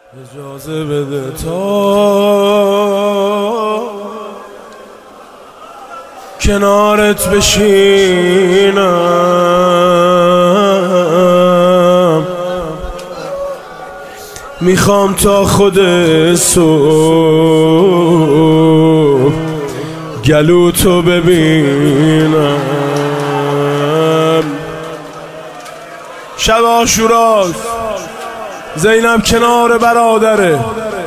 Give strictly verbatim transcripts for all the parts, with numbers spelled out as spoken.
اجازه بده تا کنارت بشینم، میخوام تا خود صبح گلو تو ببینم. شب عاشوراست، زینب کنار برادره،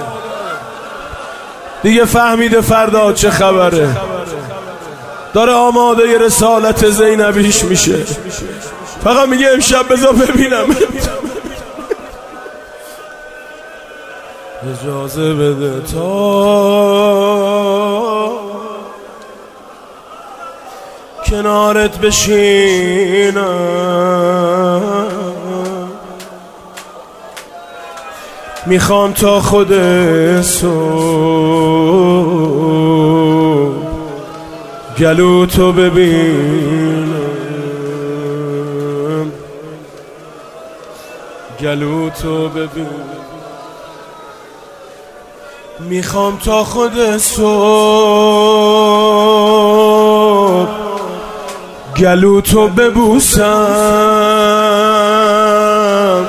دیگه فهمیده فردا چه خبره، داره آماده ی رسالت زینبیش میشه، فقط میگه امشب بذار ببینم. اجازه بده تا کنارت بشینم، میخوام تا خود صبح گلو تو ببینم، گلو تو ببینم. میخوام تا خود صبح گلو تو ببوسم،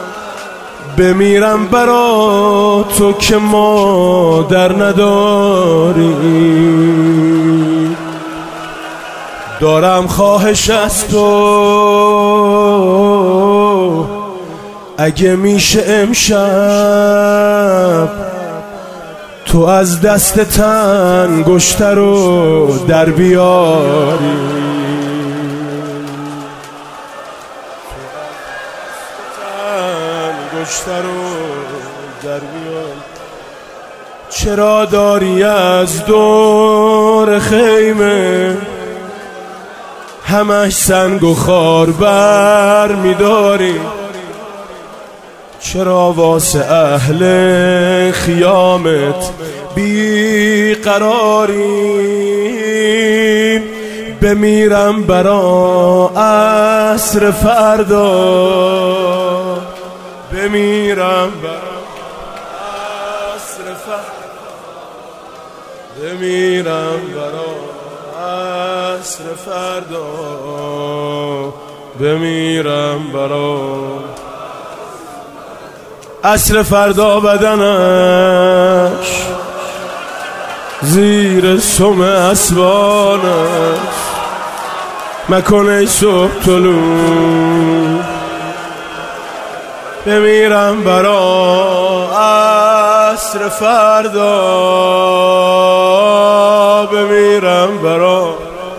بمیرم برا تو که مادر نداری. دارم خواهش از تو، اگه میشه امشب تو از دست تنگشته رو در بیاری. انگشتر رو در بیاری. چرا داری از دور خیمه همش سنگ و خار بر میداری؟ چرا واسه اهل خیامت بی قراری؟ بمیرم برا عصر فردا، بمیرم برا عصر فردا، بمیرم برا عصر فردا، بمیرم برا عصر فردا. بدنش زیر سم اسبانش مکنه صبح طلوع، بمیرم برا عصر فردا، بمیرم برا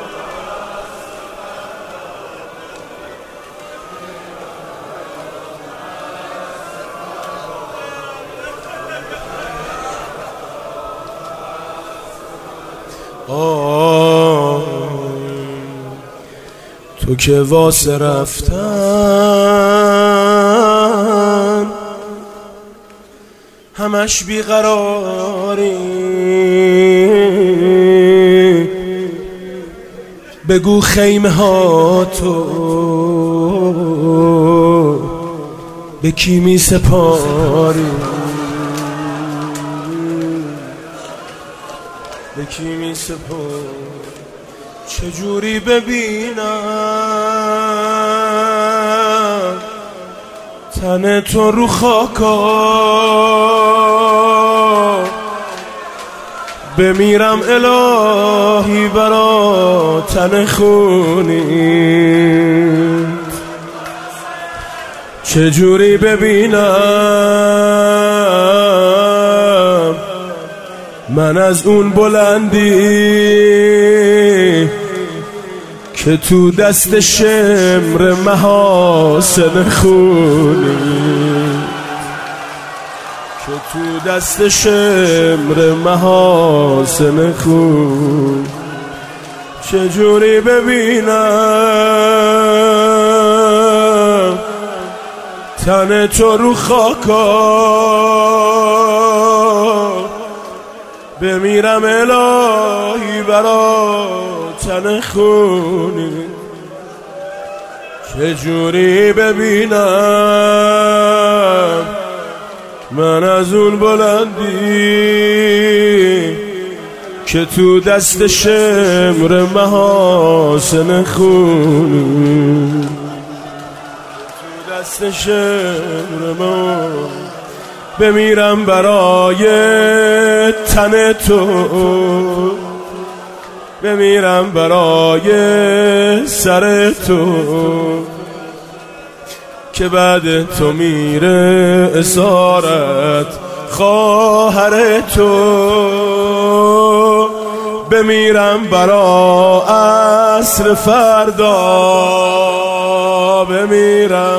آه. تو که واسه رفتن همش بیقراری، بگو خیمه ها تو به کی می سپاری، به کی می سپاری؟ چجوری ببینم تن تو رو خاکا، بمیرم الهی برا تن خونی. چجوری ببینم من از اون بلندی که تو دست شمر محاسن خونی، که تو دست شمر محاسن خون. چجوری ببینم تن تو رو خاکا، بمیرم الهی برا تن خونی. چجوری ببینم من از اون بلندی که تو دست شمر محاسن خونی، تو دست شمر محاسن بمیرم برای تن تو، بمیرم برای سر تو که بعد تو میره اسارت خواهر تو، بمیرم برا عصر فردا، بمیرم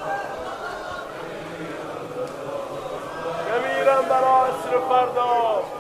بمیرم برا عصر فردا.